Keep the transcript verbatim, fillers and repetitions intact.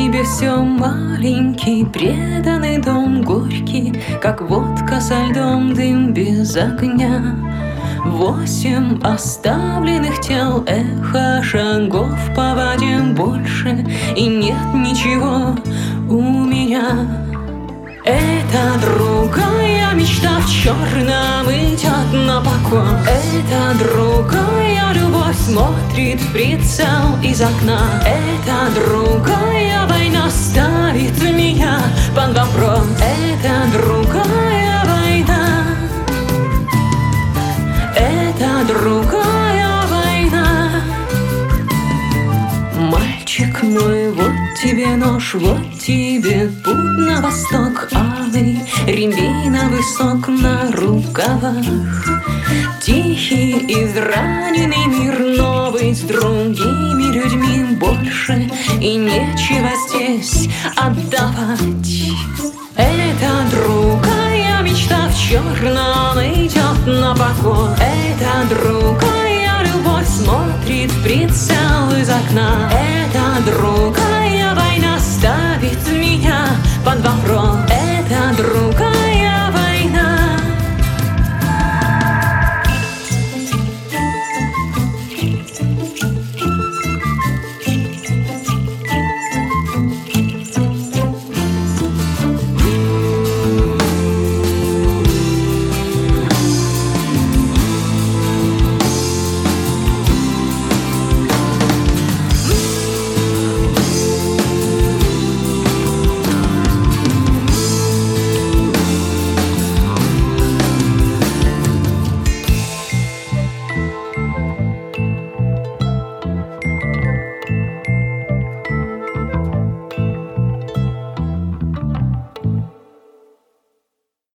тебе все маленький, преданный дом горький, как водка со льдом, дым без огня. Восемь оставленных тел, эхо шагов по воде больше, и нет ничего у меня. Это другая мечта в черном идет на покой. Это другая любовь смотрит в прицел из окна. Это другая война ставит меня под вопрос. Это другая война. Это другая война. Мальчик мой, вот тебе нож, вот тебе путь на восток. Алый рябиновый сок на рукавах. Тихий израненный мир новый, с другими людьми больше, и нечего здесь отдавать. Это другая мечта в черном идет на покой. Это другая любовь смотрит в прицел из окна. Это другая